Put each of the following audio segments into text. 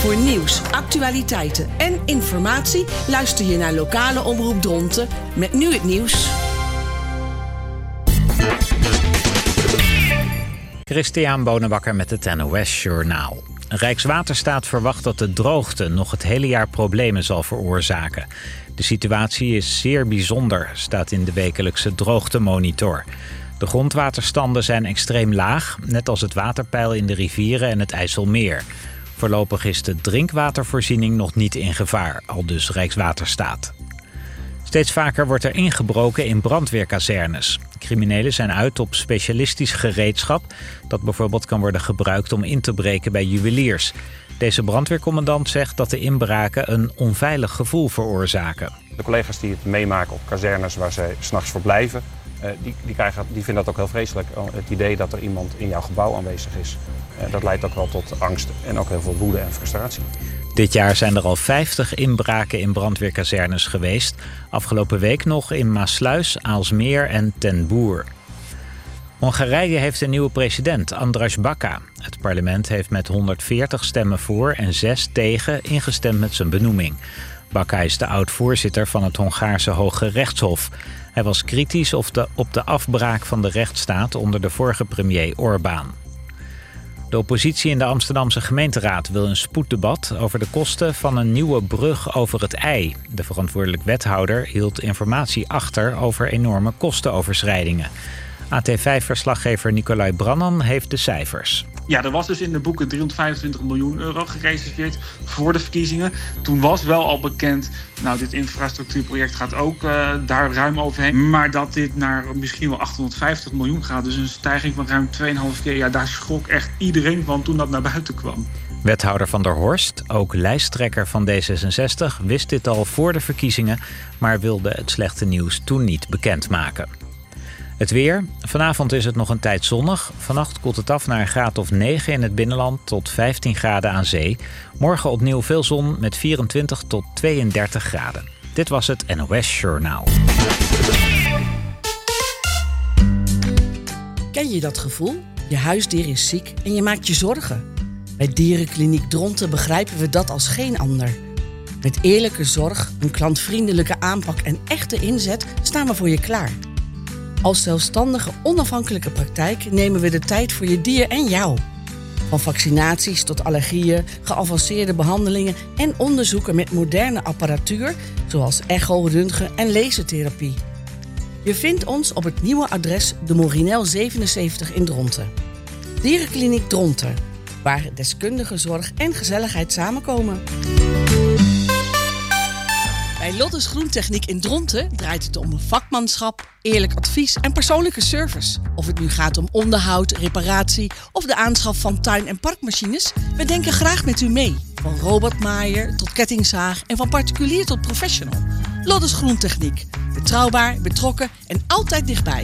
Voor nieuws, actualiteiten en informatie luister je naar lokale Omroep Dronten met nu het nieuws. Christian Bonenbakker met het NOS Journaal. Rijkswaterstaat verwacht dat de droogte nog het hele jaar problemen zal veroorzaken. De situatie is zeer bijzonder, staat in de wekelijkse droogtemonitor. De grondwaterstanden zijn extreem laag, net als het waterpeil in de rivieren en het IJsselmeer. Voorlopig is de drinkwatervoorziening nog niet in gevaar, aldus Rijkswaterstaat. Steeds vaker wordt er ingebroken in brandweerkazernes. Criminelen zijn uit op specialistisch gereedschap dat bijvoorbeeld kan worden gebruikt om in te breken bij juweliers. Deze brandweercommandant zegt dat de inbraken een onveilig gevoel veroorzaken. De collega's die het meemaken op kazernes waar zij 's nachts verblijven, die vinden dat ook heel vreselijk. Het idee dat er iemand in jouw gebouw aanwezig is. Dat leidt ook wel tot angst en ook heel veel woede en frustratie. Dit jaar zijn er al 50 inbraken in brandweerkazernes geweest. Afgelopen week nog in Maassluis, Aalsmeer en Ten Boer. Hongarije heeft een nieuwe president, András Baka. Het parlement heeft met 140 stemmen voor en 6 tegen ingestemd met zijn benoeming. Baka is de oud-voorzitter van het Hongaarse Hoge Rechtshof. Hij was kritisch op de afbraak van de rechtsstaat onder de vorige premier Orbán. De oppositie in de Amsterdamse gemeenteraad wil een spoeddebat over de kosten van een nieuwe brug over het IJ. De verantwoordelijk wethouder hield informatie achter over enorme kostenoverschrijdingen. AT5-verslaggever Nicolai Brannan heeft de cijfers. Ja, er was dus in de boeken 325 miljoen euro gereserveerd voor de verkiezingen. Toen was wel al bekend, dit infrastructuurproject gaat ook daar ruim overheen. Maar dat dit naar misschien wel 850 miljoen gaat, dus een stijging van ruim 2,5 keer. Ja, daar schrok echt iedereen van toen dat naar buiten kwam. Wethouder Van der Horst, ook lijsttrekker van D66, wist dit al voor de verkiezingen, maar wilde het slechte nieuws toen niet bekendmaken. Het weer. Vanavond is het nog een tijd zonnig. Vannacht koelt het af naar een graad of 9 in het binnenland tot 15 graden aan zee. Morgen opnieuw veel zon met 24 tot 32 graden. Dit was het NOS Journaal. Ken je dat gevoel? Je huisdier is ziek en je maakt je zorgen. Bij Dierenkliniek Dronten begrijpen we dat als geen ander. Met eerlijke zorg, een klantvriendelijke aanpak en echte inzet staan we voor je klaar. Als zelfstandige, onafhankelijke praktijk nemen we de tijd voor je dier en jou. Van vaccinaties tot allergieën, geavanceerde behandelingen en onderzoeken met moderne apparatuur, zoals echo, röntgen en lasertherapie. Je vindt ons op het nieuwe adres de Morinel 77 in Dronten. Dierenkliniek Dronten, waar deskundige zorg en gezelligheid samenkomen. Bij Lottes Groentechniek in Dronten draait het om vakmanschap, eerlijk advies en persoonlijke service. Of het nu gaat om onderhoud, reparatie of de aanschaf van tuin- en parkmachines, we denken graag met u mee. Van robotmaaier tot kettingzaag en van particulier tot professional. Lottes Groentechniek. Betrouwbaar, betrokken en altijd dichtbij.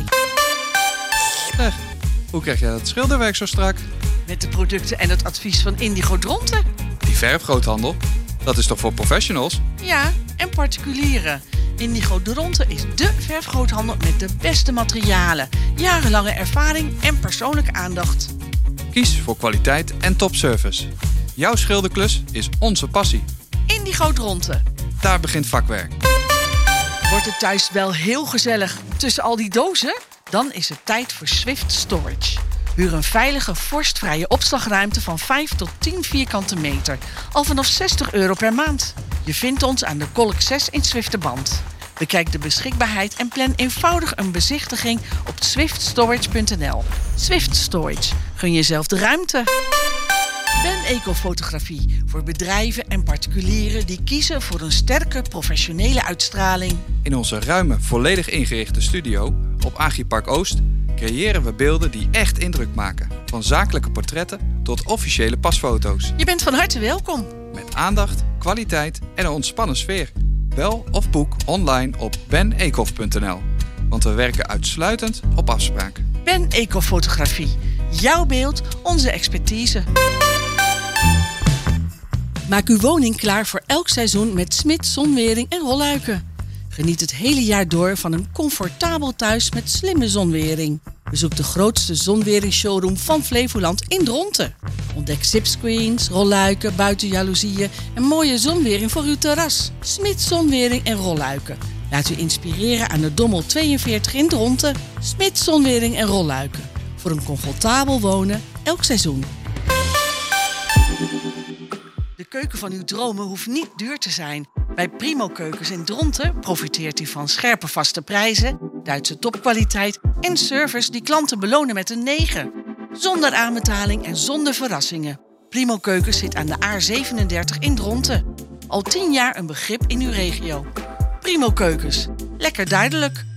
Hoe krijg jij dat schilderwerk zo strak? Met de producten en het advies van Indigo Dronten. Die verfgroothandel, dat is toch voor professionals? Ja, en particulieren. Indigo Dronten is dé verfgroothandel met de beste materialen, jarenlange ervaring en persoonlijke aandacht. Kies voor kwaliteit en topservice. Jouw schilderklus is onze passie. Indigo Dronten. Daar begint vakwerk. Wordt het thuis wel heel gezellig tussen al die dozen? Dan is het tijd voor Swift Storage. Huur een veilige, vorstvrije opslagruimte van 5 tot 10 vierkante meter. Al vanaf €60 per maand. Je vindt ons aan de Kolk 6 in Zwifterband. Bekijk de beschikbaarheid en plan eenvoudig een bezichtiging op swiftstorage.nl. Swift Storage. Gun jezelf de ruimte. Ben Ecofotografie. Voor bedrijven en particulieren die kiezen voor een sterke professionele uitstraling. In onze ruime, volledig ingerichte studio op Agripark Oost creëren we beelden die echt indruk maken. Van zakelijke portretten tot officiële pasfoto's. Je bent van harte welkom. Met aandacht, kwaliteit en een ontspannen sfeer. Bel of boek online op benecof.nl. Want we werken uitsluitend op afspraak. Ben Ecofotografie. Jouw beeld, onze expertise. Maak uw woning klaar voor elk seizoen met Smit Zonwering en rolluiken. Geniet het hele jaar door van een comfortabel thuis met slimme zonwering. Bezoek de grootste zonwering-showroom van Flevoland in Dronten. Ontdek zipscreens, rolluiken, buitenjaloezieën en mooie zonwering voor uw terras. Smits Zonwering en Rolluiken. Laat u inspireren aan de Dommel 42 in Dronten. Smits Zonwering en Rolluiken. Voor een comfortabel wonen elk seizoen. De keuken van uw dromen hoeft niet duur te zijn. Bij Primo Keukens in Dronten profiteert u van scherpe vaste prijzen, Duitse topkwaliteit en service die klanten belonen met een 9. Zonder aanbetaling en zonder verrassingen. Primo Keukens zit aan de A37 in Dronten. Al 10 jaar een begrip in uw regio. Primo Keukens. Lekker duidelijk.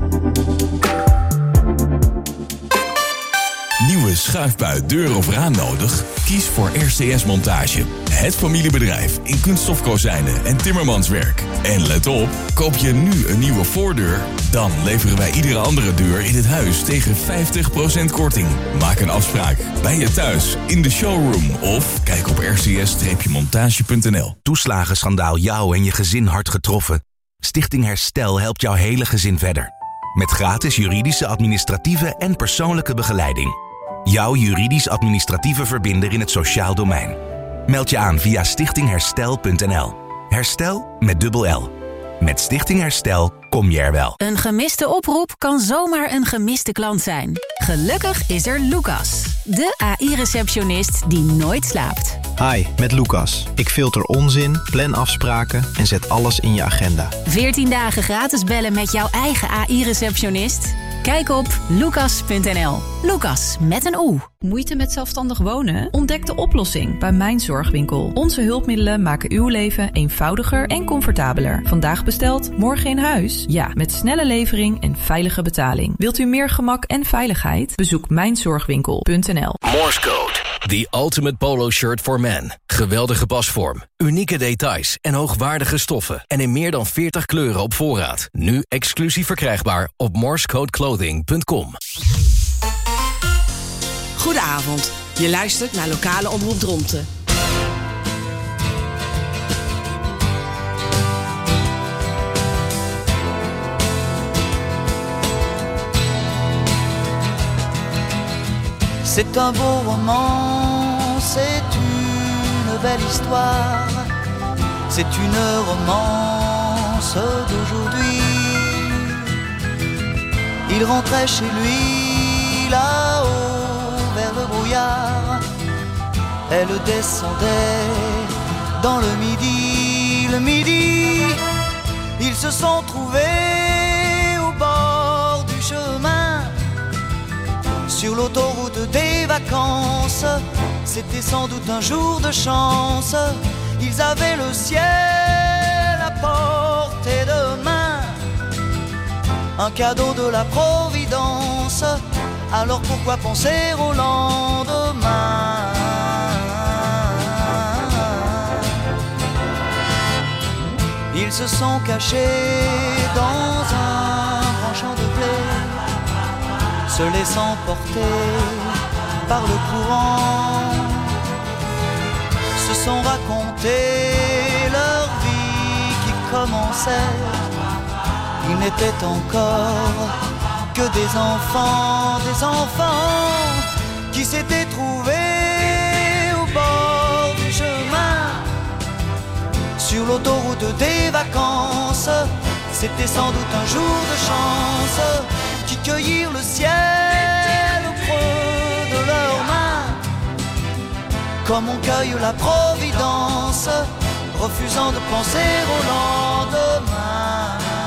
Nieuwe schuifbui, deur of raam nodig? Kies voor RCS Montage. Het familiebedrijf in kunststofkozijnen en timmermanswerk. En let op, koop je nu een nieuwe voordeur, dan leveren wij iedere andere deur in het huis tegen 50% korting. Maak een afspraak bij je thuis, in de showroom of kijk op rcs-montage.nl. Toeslagenschandaal jou en je gezin hard getroffen? Stichting Herstel helpt jouw hele gezin verder. Met gratis juridische, administratieve en persoonlijke begeleiding. Jouw juridisch-administratieve verbinder in het sociaal domein. Meld je aan via stichtingherstel.nl. Herstel met dubbel L. Met Stichting Herstel kom je er wel. Een gemiste oproep kan zomaar een gemiste klant zijn. Gelukkig is er Lucas, de AI-receptionist die nooit slaapt. Hi, met Lucas. Ik filter onzin, plan afspraken en zet alles in je agenda. 14 dagen gratis bellen met jouw eigen AI-receptionist? Kijk op lucas.nl. Lucas met een O. Moeite met zelfstandig wonen? Ontdek de oplossing bij Mijn Zorgwinkel. Onze hulpmiddelen maken uw leven eenvoudiger en comfortabeler. Vandaag besteld, morgen in huis? Ja, met snelle levering en veilige betaling. Wilt u meer gemak en veiligheid? Bezoek mijnzorgwinkel.nl. Morse Code, the ultimate polo shirt for men. Geweldige pasvorm, unieke details en hoogwaardige stoffen. En in meer dan 40 kleuren op voorraad. Nu exclusief verkrijgbaar op morsecodeclothing.com. Goedenavond. Je luistert naar Lokale Omroep Dronten. C'est un beau roman, c'est une belle histoire, c'est une romance d'aujourd'hui. Il rentrait chez lui là-haut vers le brouillard, elle descendait dans le midi, ils se sont trouvés au bord du chemin. Sur l'autoroute des vacances, c'était sans doute un jour de chance. Ils avaient le ciel à portée de main, un cadeau de la Providence. Alors pourquoi penser au lendemain? Ils se sont cachés dans un grand champ de blé, se laissant porter par le courant, se sont raconté leur vie qui commençait. Ils n'étaient encore que des enfants qui s'étaient trouvés au bord du chemin. Sur l'autoroute des vacances, c'était sans doute un jour de chance, qui cueillirent le ciel au creux de leurs mains, comme on cueille la Providence, refusant de penser au lendemain.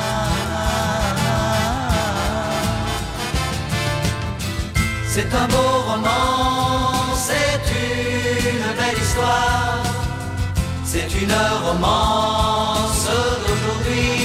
C'est un beau roman, c'est une belle histoire, c'est une romance d'aujourd'hui.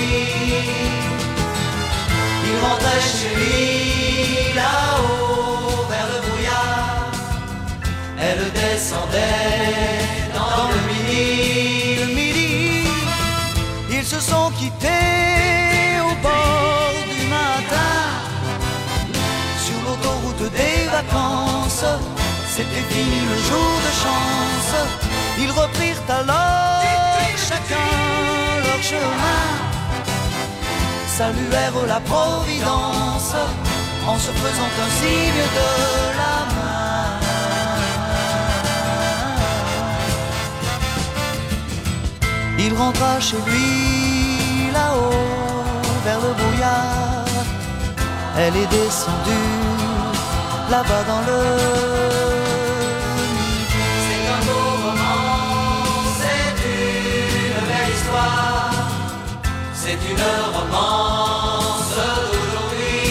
Il rentrait chez lui là-haut vers le brouillard, elle descendait dans le midi. Ils se sont quittés au bord du matin, sur l'autoroute des vacances. C'était fini le jour de chance. Ils reprirent alors chacun leur chemin, saluèrent la Providence en se faisant un signe de la main. Il rentra chez lui là-haut vers le brouillard. Elle est descendue là-bas dans le midi. C'est un beau roman, c'est une belle histoire, c'est une romance d'aujourd'hui.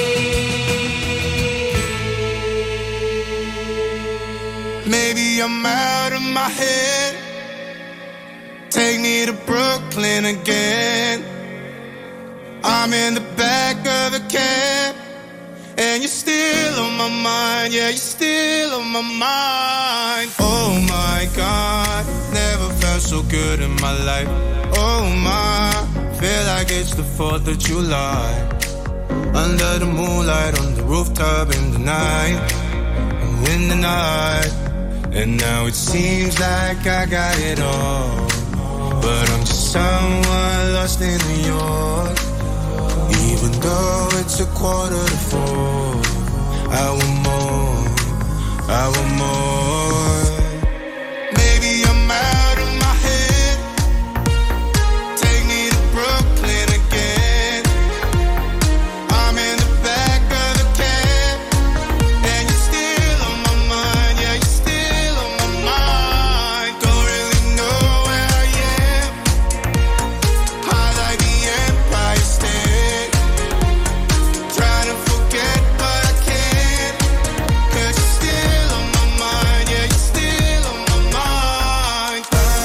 Maybe I'm out of my head. Take me to Brooklyn again. I'm in the back of a cab, and you're still on my mind. Yeah, you're still on my mind. Oh my God, never felt so good in my life. Oh my, feel like it's the 4th of July. Under the moonlight, on the rooftop in the night, in the night. And now it seems like I got it all, but I'm just someone lost in New York. Even though it's 3:45, I want more, I want more. Maybe I'm out of my head. Take me to Brooklyn again. I'm in the back of the cab, and you're still on my mind. Yeah, you're still on my mind. Don't really know where I am. I like the Empire State. Trying to forget, but I can't. 'Cause you're still on my mind. Yeah, you're still on my mind.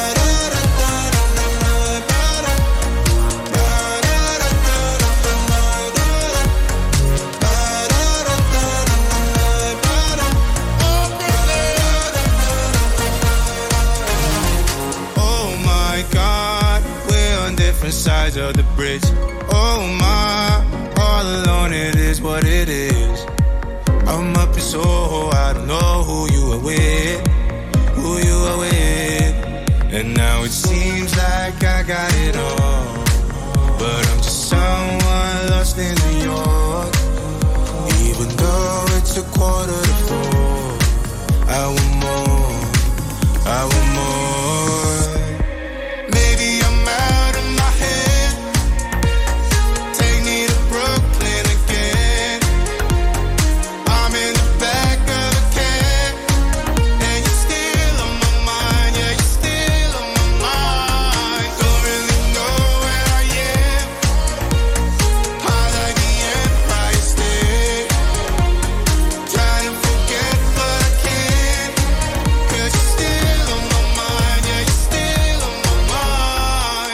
Oh my God, we're on different sides of the bridge. Oh my, all alone it is what it is. I'm up in Soho, I don't know who you are with, who you are with. And now it seems like I got it all, but I'm just someone lost in New York. Even though it's 3:45, I want more, I want more. Maybe I'm out of my head. Take me to Brooklyn again. I'm in the back of a cab, and you're still on my mind. Yeah, you're still on my mind. Don't really know where I am. I like the Empire State. Trying to forget, but I can't. 'Cause you're still on my mind. Yeah, you're still on my mind.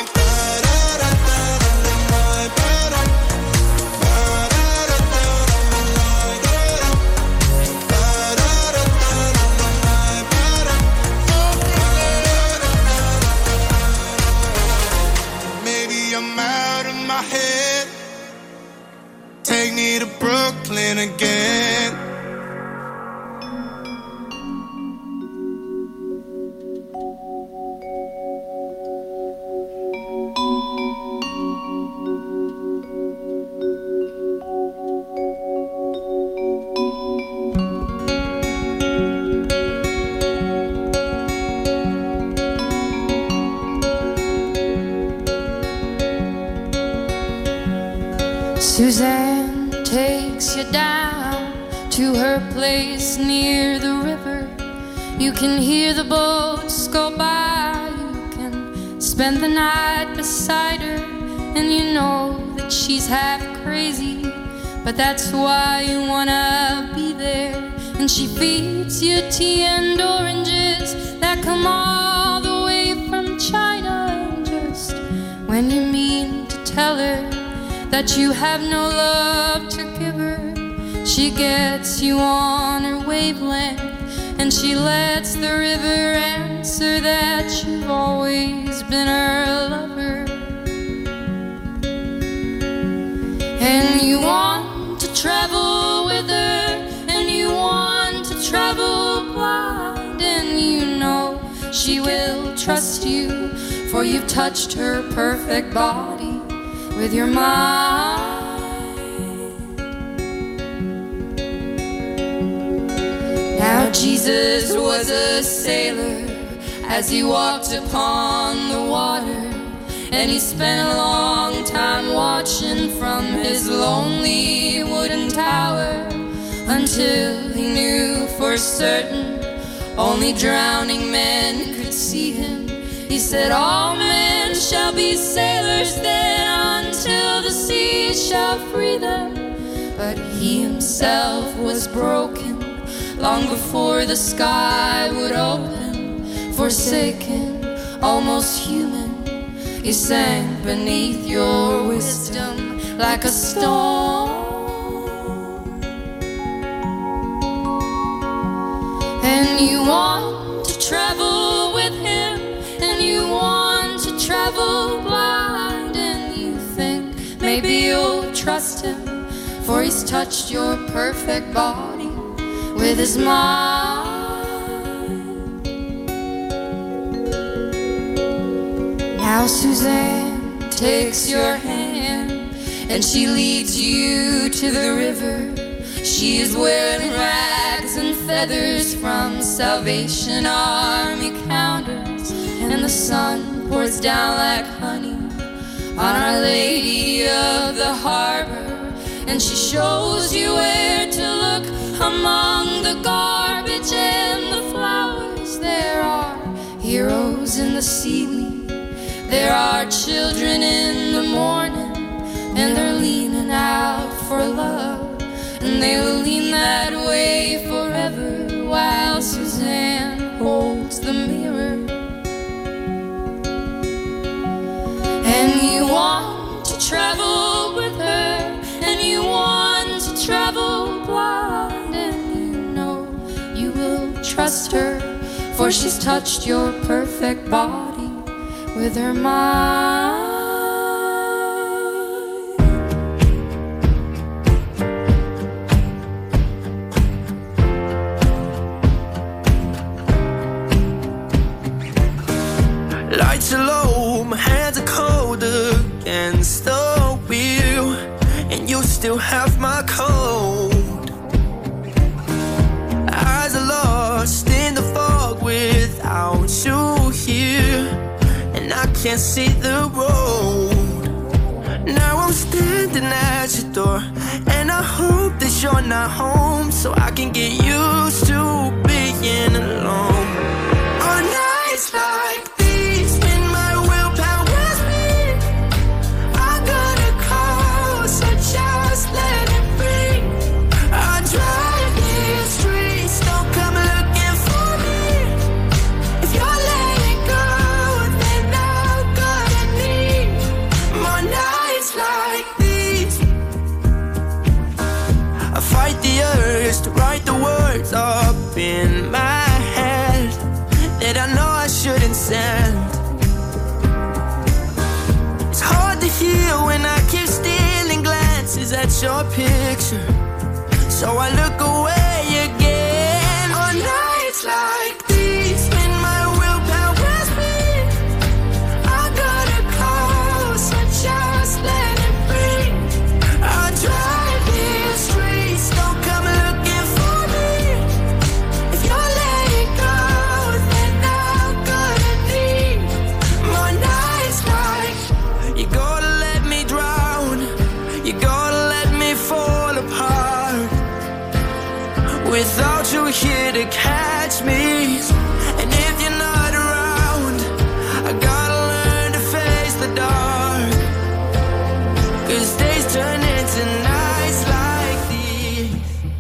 Maybe I'm out of my head. Take me to Brooklyn again. Suzanne takes you down to her place near the river. You can hear the boats go by. You can spend the night beside her, and you know that she's half crazy, but that's why you wanna be there. And she feeds you tea and oranges that come all the way from China. And just when you mean to tell her that you have no love to give her, she gets you on her wavelength, and she lets the river answer that you've always been her lover. And you want to travel with her, and you want to travel blind, and you know she will trust you, for you've touched her perfect body with your mind. Now Jesus was a sailor as he walked upon the water, and he spent a long time watching from his lonely wooden tower, until he knew for certain only drowning men could see him. He said, all men shall be sailors then, until the sea shall free them. But he himself was broken long before the sky would open. Forsaken, almost human, he sank beneath your wisdom like a stone. And you want to travel with him, and you want to travel blind, and you think maybe you'll trust him, for he's touched your perfect body with his mind. Now Suzanne takes your hand, and she leads you to the river. She is wearing rags and feathers from Salvation Army counters, and the sun pours down like honey on Our Lady of the Harbor, and she shows you where to look among the garbage and the flowers. There are heroes in the seaweed, there are children in the morning, and they're leaning out for love, and they will lean that way forever, while Suzanne holds the mirror. And you want to travel with her, and you want to travel blind, and you know you will trust her, for she's touched your perfect body with her mind. Lights are low, my hands are cold against the wheel, and you still have my cold. Eyes are lost in the fog without you here, and I can't see the road. Now I'm standing at your door, and I hope that you're not home, so I can get used to being alone. On nights like to write the words up in my head that I know I shouldn't send. It's hard to hear when I keep stealing glances at your picture, so I look away again. On nights like these, when my willpower's weak, I gotta close and just let it breathe. I drive these streets, don't come looking for me. If you're letting go, then I'm gonna need more nights like. You gotta let me drown, you gotta let me fall apart, without you here to catch me. And if you're not around, I gotta learn to face the dark, 'cause days turn into nights like these.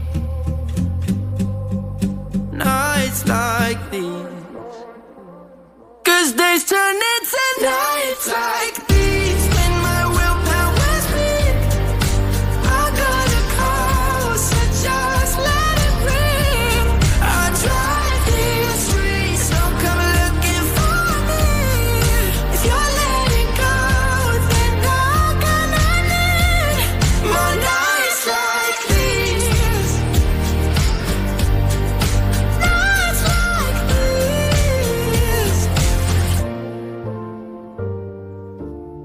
Nights like these. 'Cause days turn into nights like these. When my willpower's weak, I gotta close and just let it breathe. I drive these streets, don't come looking for me. If you're letting go, then I'm gonna need more nights like these. Nights like these.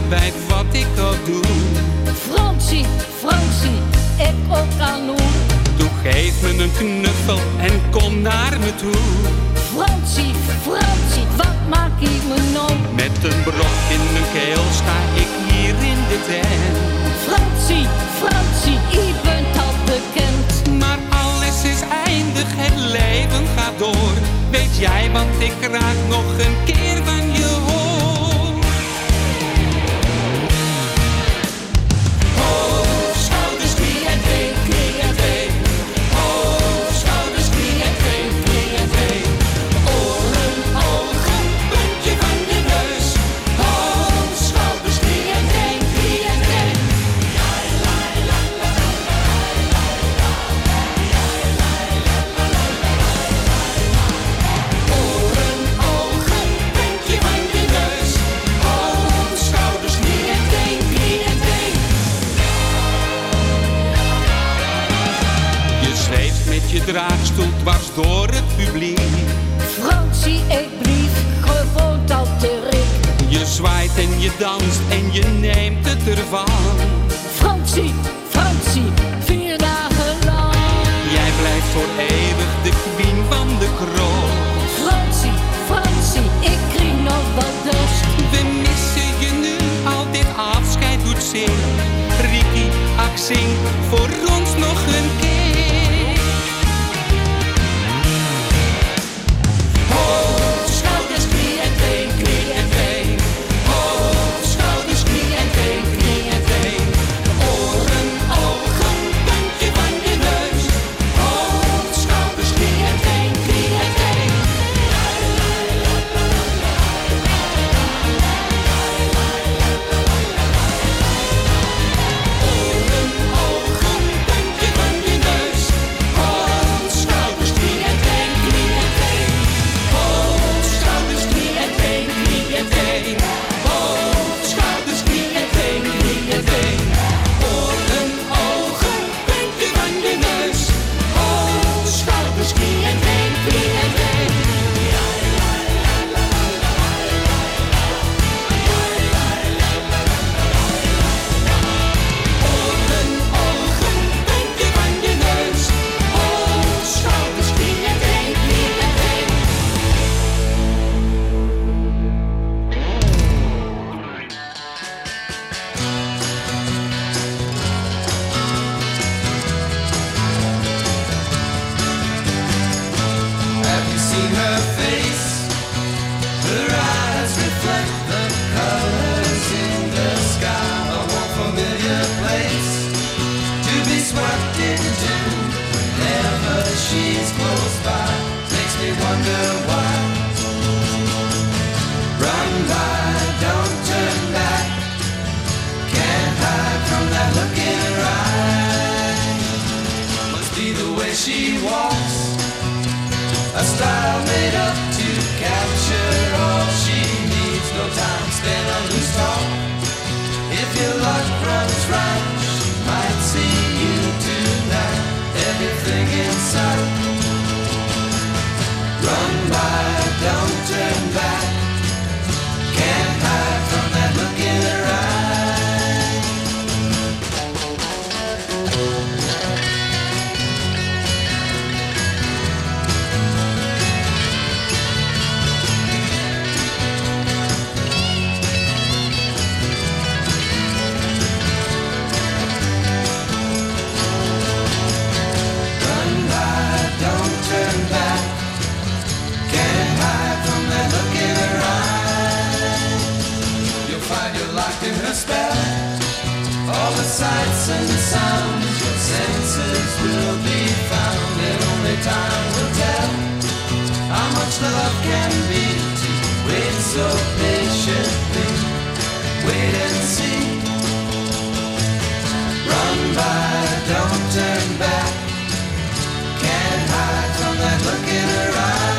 bij wat ik ook doe. Fransie, Fransie, ik ook aan hoe. Doe geef me een knuffel en kom naar me toe. Fransie, Fransie, wat maak ik me nou? Met een brok in mijn keel sta ik hier in de tent. Fransie, Fransie, je bent al bekend. Maar alles is eindig, het leven gaat door. Weet jij wat ik graag nog een keer van je hoor? Hoofd, schouders, knie en been, knie en been. Hoofd, schouders, knie en been, knie en been. Oren, ogen, puntje van je neus. Hoofd, schouders, knie en been, knie en been. Oren, ogen, puntje van je neus. Hoofd, schouders, knie en been, knie en been. Je zweeft met je draagstoel dwars door het publiek. Fransie, ik blief gewoon al terug. Je zwaait en je danst en je neemt het ervan. Fransie, Fransie, 4 dagen lang. Jij blijft voor eeuwig de queen van de kroon. Fransie, Fransie, ik krieg nog wat dorst. We missen je nu, al dit afscheid doet zeer. Ricky, ach zing voor ons nog een keer. Hoofd, schouders, knie en been, knie en been. Hoofd, schouders, knie en been, knie en been. Oren, ogen, puntje van je neus. Hoofd, schouders, knie en been, knie en been. Oren, ogen, puntje van je neus. Hoofd, schouders, knie en been, knie en been. Hoofd, schouders, knie en been, knie en been. Hoofd, schouders, knie en been, knie en been. Oren, ogen, puntje van je neus. Hoofd, schouders, knie en been, knie en been. Oren, ogen, puntje van je neus. Hoofd, schouders, knie en been, knie en been. Have you seen her face? Her eyes reflect the colors in the sky. A warm, familiar place to be swept into whenever she's close by. Makes me wonder why. Run by, don't turn back. Can't hide from that look in her eye. Must be the way she walks. A style made up to capture all she needs. No time spent on loose talk. If your luck runs right, she might see you tonight. Everything in sight. Run by, don't turn back. Can't hide from that look in her eye. Run by, don't turn back. Can't hide from that look in her eye. You'll find you're locked in her spell. All the sights and sounds, your senses will be found, and only time will tell how much love can be to wait so patiently. Wait and see. Run by, don't turn back. Can't hide from that look in her eye.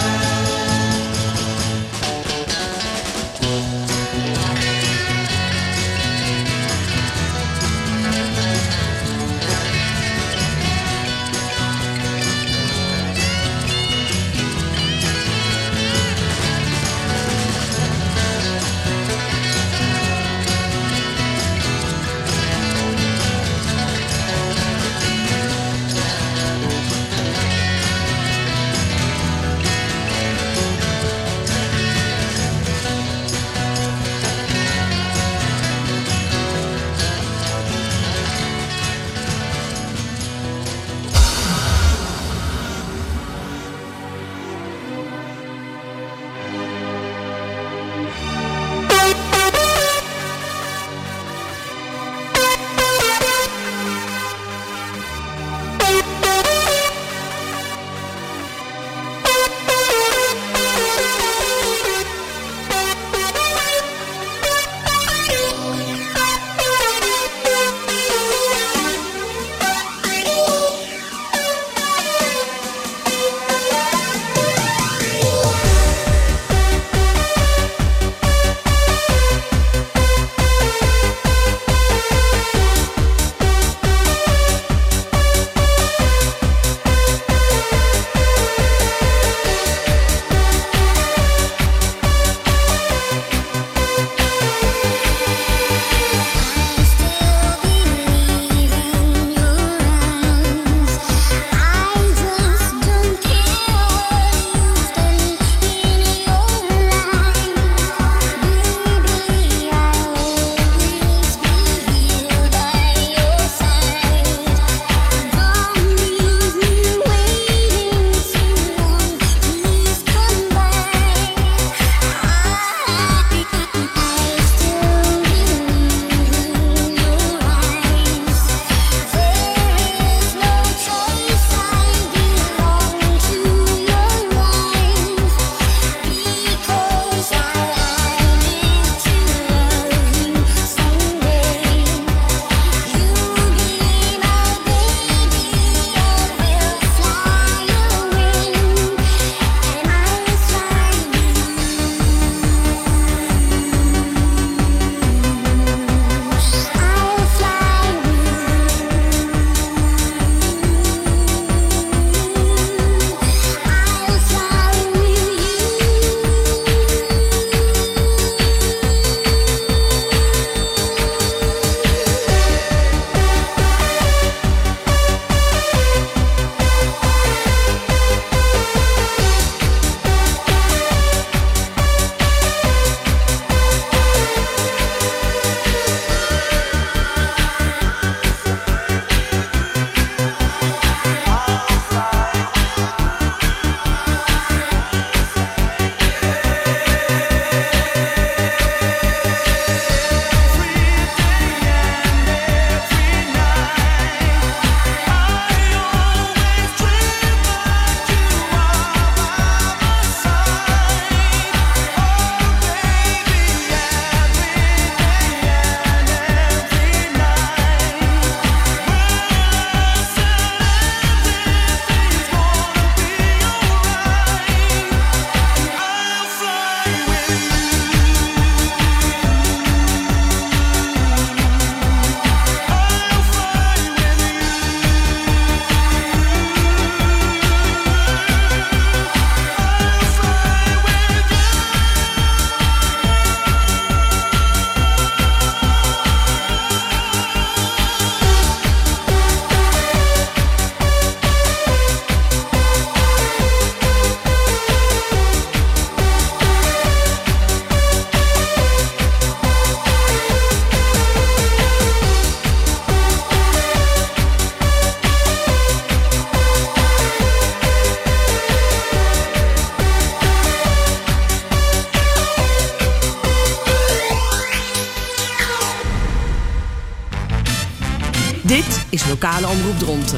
Lokale Omroep Dronten.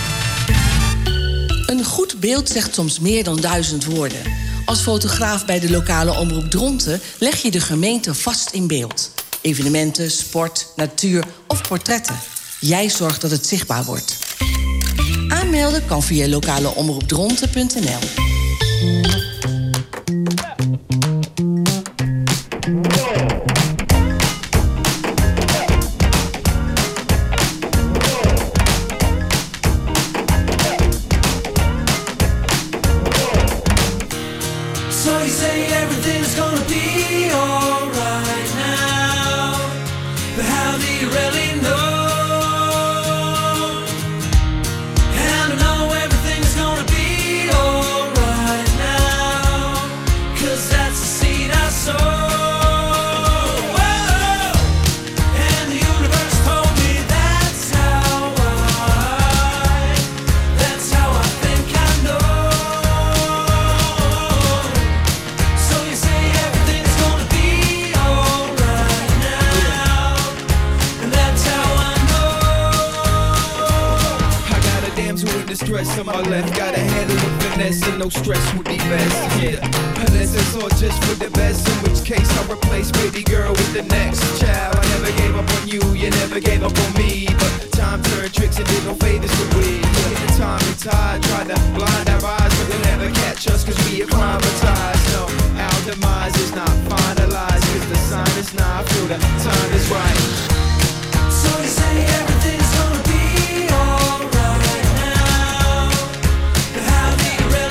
Een goed beeld zegt soms meer dan 1000 woorden. Als fotograaf bij de Lokale Omroep Dronten leg je de gemeente vast in beeld. Evenementen, sport, natuur of portretten. Jij zorgt dat het zichtbaar wordt. Aanmelden kan via lokaleomroepdronten.nl. No stress would be best, yeah. Unless it's all just for the best, in which case I'll replace baby girl with the next child. I never gave up on you, you never gave up on me. But time turned tricks and did no favors to we. The time and tide tried to blind our eyes, but they'll never catch us cause we acclimatized. No, our demise is not finalized, cause the sign is not through, the time is right. So you say everything's gonna be alright now, but how do you really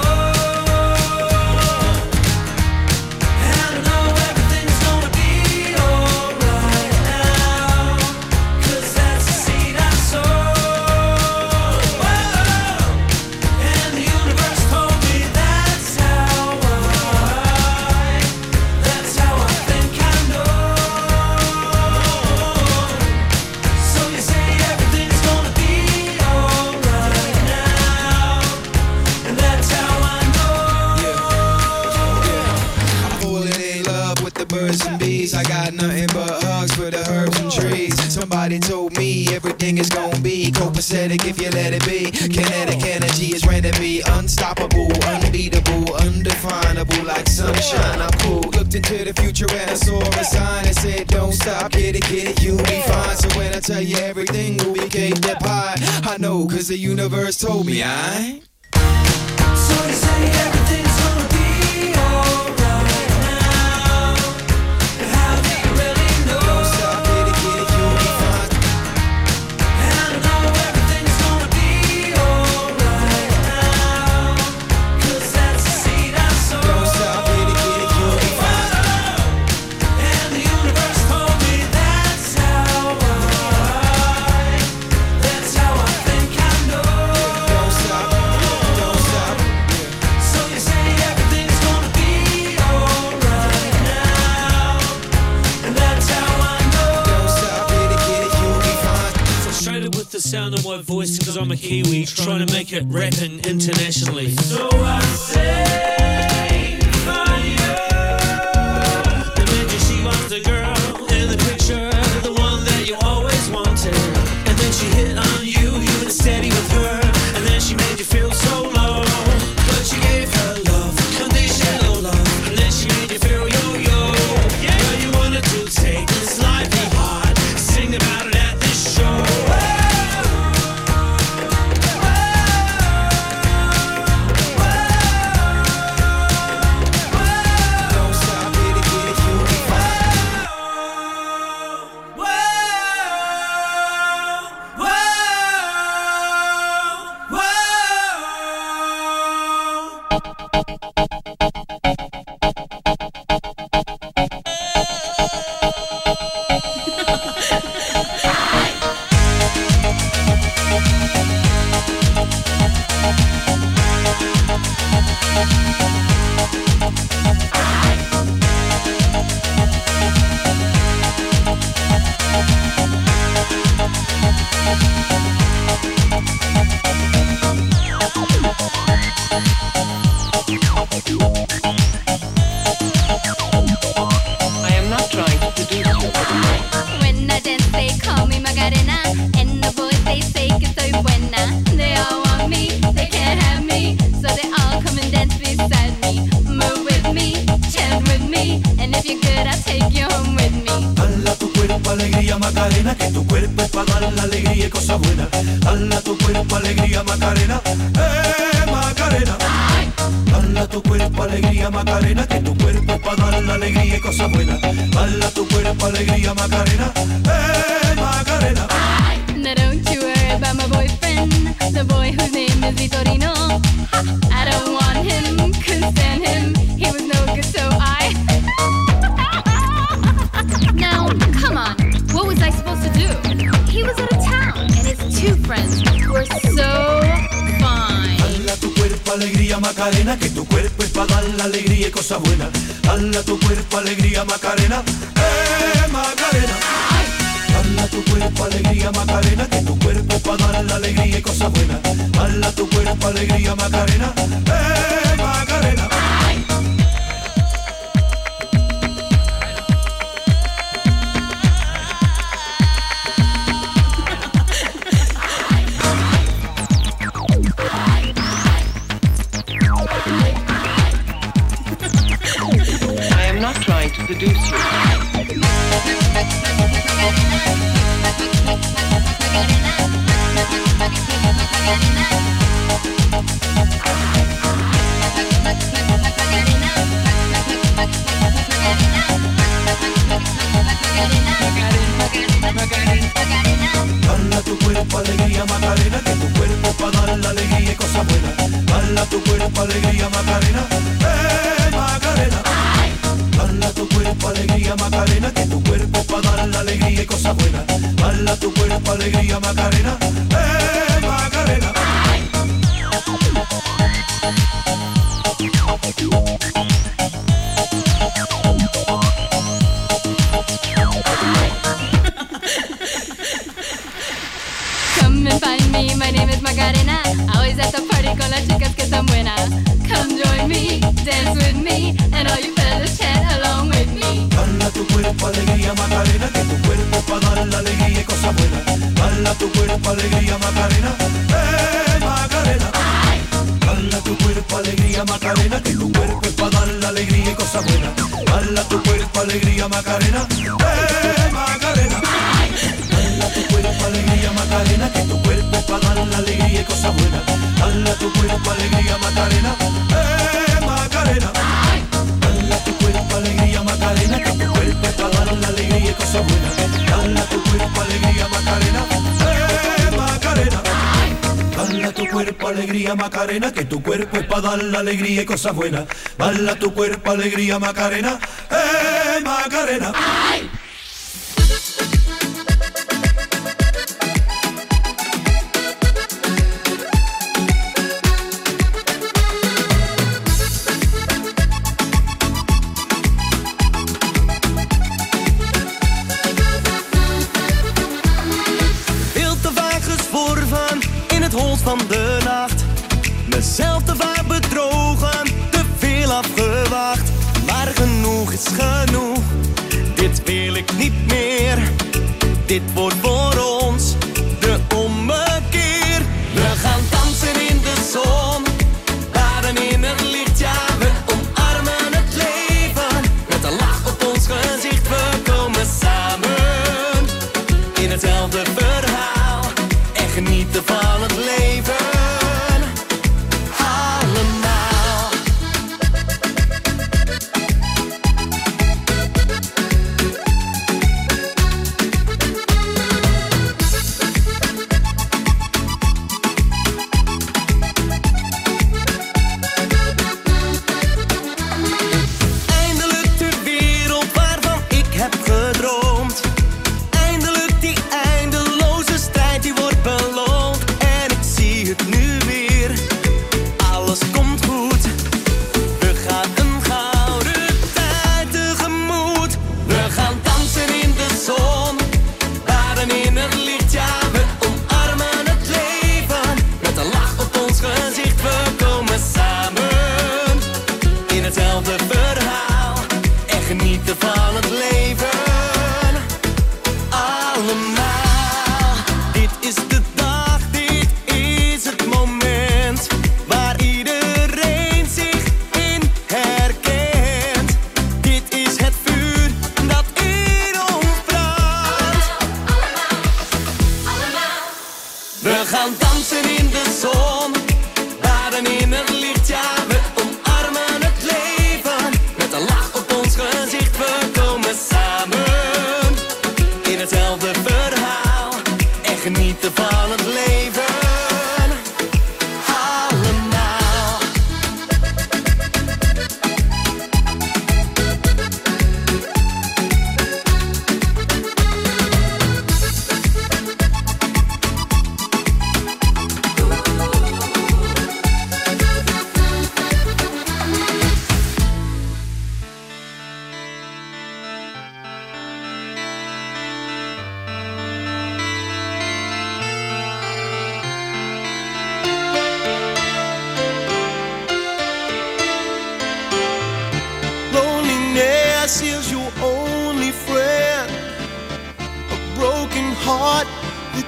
I got nothing but hugs for the herbs and trees. Somebody told me everything is gonna be copacetic if you let it be. Kinetic energy is ready to be unstoppable, unbeatable, undefinable, like sunshine. I'm cool. Looked into the future and I saw a sign that said, don't stop, get it, you'll be fine. So when I tell you everything will be caked up high, I know cause the universe told me I. So you say everything's gonna be alright. The sound of my voice because I'm a Kiwi trying to make it rapping internationally. So I say for you. Imagine she was the girl in the picture, the one that you always wanted. And then she hit on you, you were steady with her. And then she made you feel so low. But you gave her love, conditional love. And then she made you feel yo-yo. Yeah, girl, you wanted to take this life be hard. Sing about it at this show. Macarena, que tu cuerpo es para dar la alegría y cosas buenas. Dale a tu cuerpo alegría, Macarena, Macarena. Dale a tu cuerpo alegría, Macarena, que tu cuerpo es para dar la alegría y cosas buenas. Dale a tu cuerpo alegría, Macarena, Macarena. Now don't you worry about my boyfriend, the boy whose name is Vitorino. I don't want him, couldn't stand him, he was no good, so I... Now, come on, what was I supposed to do? He was out of town, and his two friends were so fine. Dale a tu cuerpo alegría, Macarena, que tu cuerpo es para dar la alegría y cosas buenas. Dale a tu cuerpo alegría, Macarena, Macarena. Dale a tu cuerpo alegría, Macarena, que tu cuerpo es para dar la alegría y cosas buenas. Dale a tu cuerpo alegría, Macarena, Macarena. I am not trying to seduce you. Dale a tu cuerpo alegría, Macarena, que tu cuerpo es para dar la alegría y cosas buenas. Dale a tu cuerpo alegría, Macarena, Macarena. Dale a tu cuerpo alegría, Macarena, que tu cuerpo es para dar la alegría y cosas buenas. Dale a tu cuerpo alegría, Macarena, Macarena. Come and find me, my name is Macarena. Always at the party con las chicas que están buenas. Come join me, dance with me, and all you fellas chat along with me. Dale a tu cuerpo alegría, Macarena, que tu cuerpo es para dar la alegría y cosas buenas. Dale a tu cuerpo alegría, Macarena, Macarena. Dale a tu cuerpo alegría, Macarena, que tu cuerpo es para dar la alegría y cosas buenas. Dale a tu cuerpo alegría, Macarena, Macarena. Dale a tu cuerpo alegría, Macarena, que tu cuerpo es para dar la alegría y cosas buenas. Dale a tu cuerpo alegría, Macarena, Macarena. Dale a tu cuerpo alegría, Macarena, que tu cuerpo es para dar la alegría y cosas buenas. Dale a tu cuerpo alegría, Macarena, Macarena. Dale a tu cuerpo alegría, Macarena, que tu cuerpo es para dar la alegría y cosas buenas. Dale a tu cuerpo alegría, Macarena, Macarena. Van de nacht, mezelf te vaak bedrogen, te veel afgewacht, maar genoeg is genoeg. Dit wil ik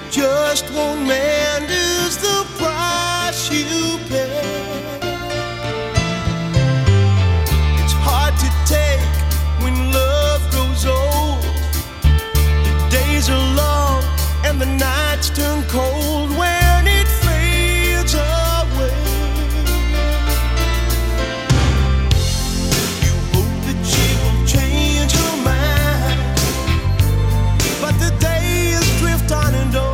Just one man is the price you pay. It's hard to take when love grows old. The days are long and the nights turn cold when it fades away. You hope that she will change her mind, but the days drift on and on.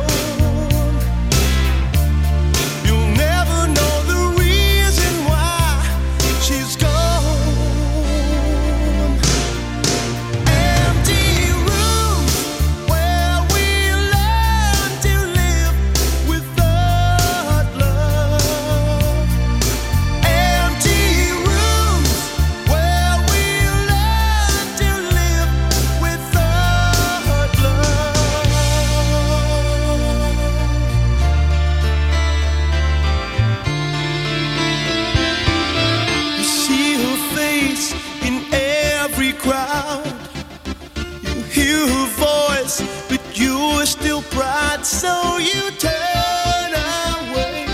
So you turn away.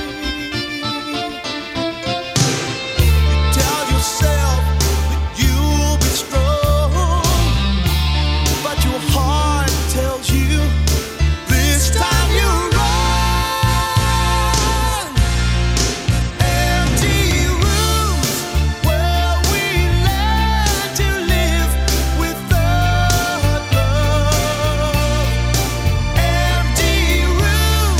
You tell yourself that you'll be strong, but your heart tells you this time you're wrong. Empty rooms where we learn to live without love. Empty rooms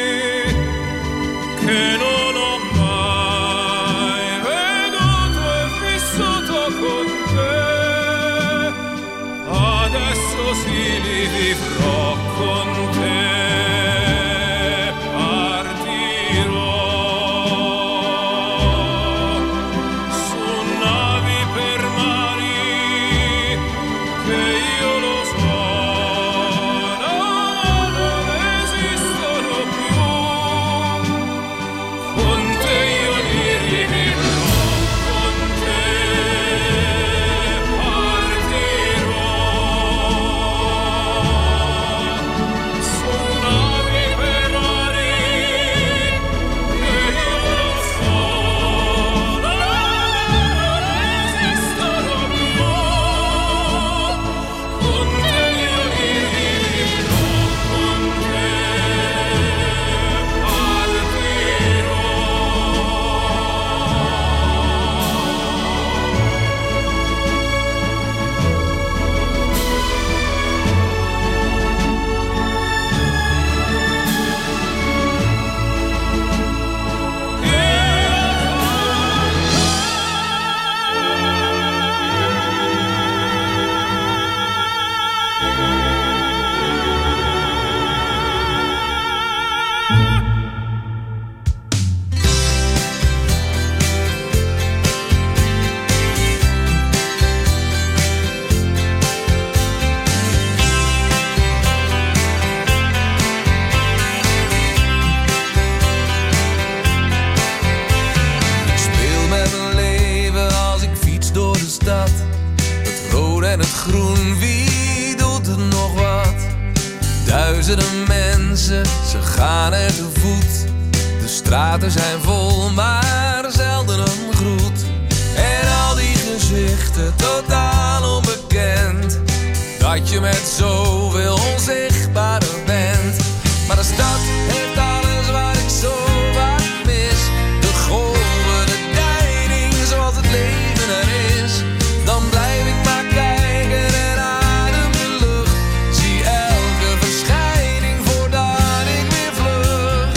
ze gaan er te voet. De straten zijn vol, maar zelden een groet. En al die gezichten totaal onbekend, dat je met zoveel onzichtbare bent. Maar de stad heeft alles waar ik zo vaak mis. De golven, de deining, zoals het leven er is. Dan blijf ik maar kijken en adem de lucht. Zie elke verschijning voordat ik weer vlucht.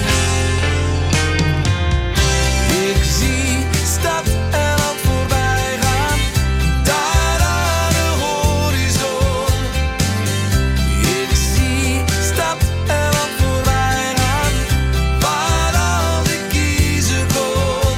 Ik zie stad en land voorbij gaan, daar aan de horizon. Ik zie stad en land voorbij gaan, waar als ik kiezen kon.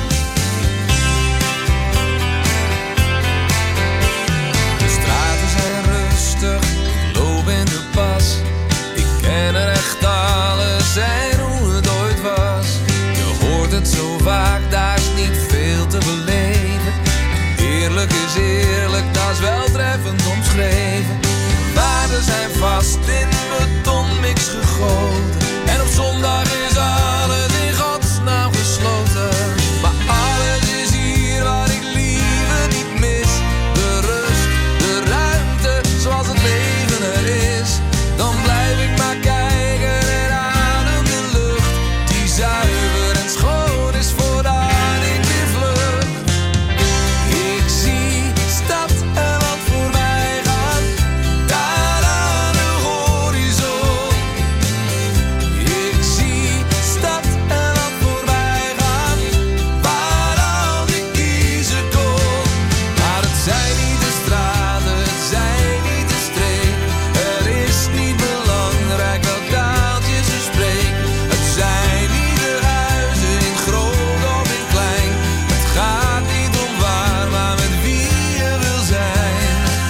De straten zijn rustig, ik loop in de pas. Ik ken er echt alles en hoe het ooit was. Je hoort het zo vaak, daar is niet veel te beleven. Eerlijk is eerlijk, dat is wel treffend omschreven. Waarden zijn vast in betonmix gegoten. En op zondag is alles in godsnaam gesloten. Maar alles is hier wat ik liever niet mis. De rust, de ruimte, zoals het leven er is. Dan blijf ik maar kijken en adem de lucht, die zuiver en schoon is voordat ik weer vlucht. Ik zie stad en land voorbij gaan, daar aan de horizon. Ik zie stad en land voorbij gaan, waar als ik kiezen kon. Maar het zijn niet de straten, het zijn niet de streek. Er is niet belangrijk welk taaltje ze spreekt. Het zijn niet de huizen in groot of in klein. Het gaat niet om waar, maar met wie je wil zijn.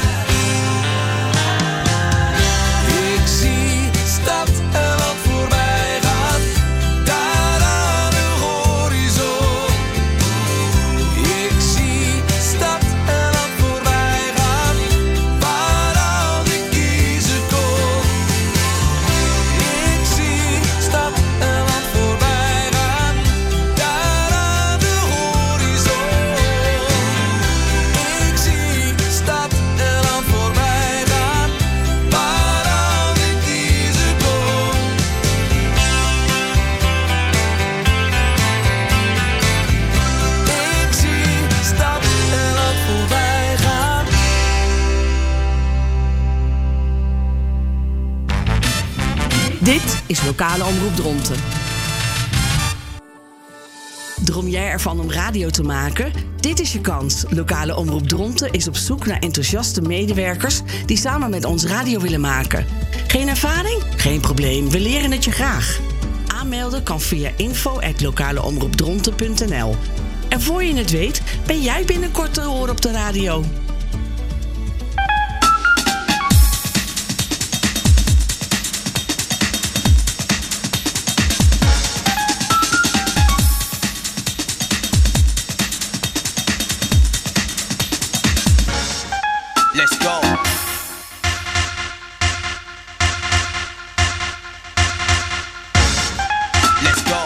Ik zie stad en land voorbij gaan, daar aan de horizon. Ik zie stad en land voorbij gaan, waar als ik kiezen kon. Ik zie stad en land voorbij gaan, daar aan de horizon. Ik zie stad en land voorbij gaan, waar als ik kiezen kon. Ik zie stad en land voorbij gaan. Dit is Lokale Omroep Dronten. Droom jij ervan om radio te maken? Dit is je kans. Lokale Omroep Dronten is op zoek naar enthousiaste medewerkers die samen met ons radio willen maken. Geen ervaring? Geen probleem, we leren het je graag. Aanmelden kan via info@lokaleomroepdronten.nl. En voor je het weet, ben jij binnenkort te horen op de radio. Let's go. Let's go.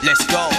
Let's go.